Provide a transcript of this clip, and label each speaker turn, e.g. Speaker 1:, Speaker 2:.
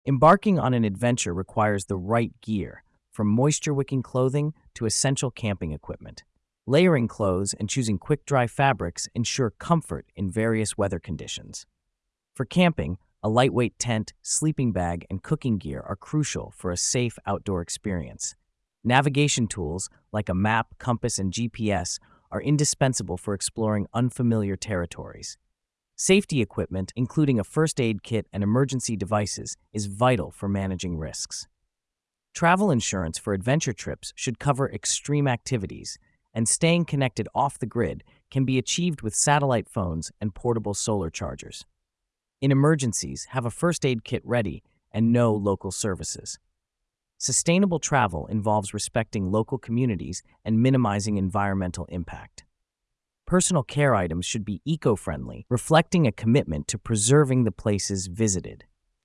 Speaker 1: Embarking on an adventure requires the right gear, from moisture-wicking clothing to essential camping equipment. Layering clothes and choosing quick-dry fabrics ensure comfort in various weather conditions. For camping, a lightweight tent, sleeping bag, and cooking gear are crucial for a safe outdoor experience. Navigation tools like a map, compass, and GPS are indispensable for exploring unfamiliar territories. Safety equipment, including a first aid kit and emergency devices, is vital for managing risks. Travel insurance for adventure trips should cover extreme activities, and staying connected off the grid can be achieved with satellite phones and portable solar chargers. In emergencies, have a first aid kit ready and know local services. Sustainable travel involves respecting local communities and minimizing environmental impact. Personal care items should be eco-friendly, reflecting a commitment to preserving the places visited.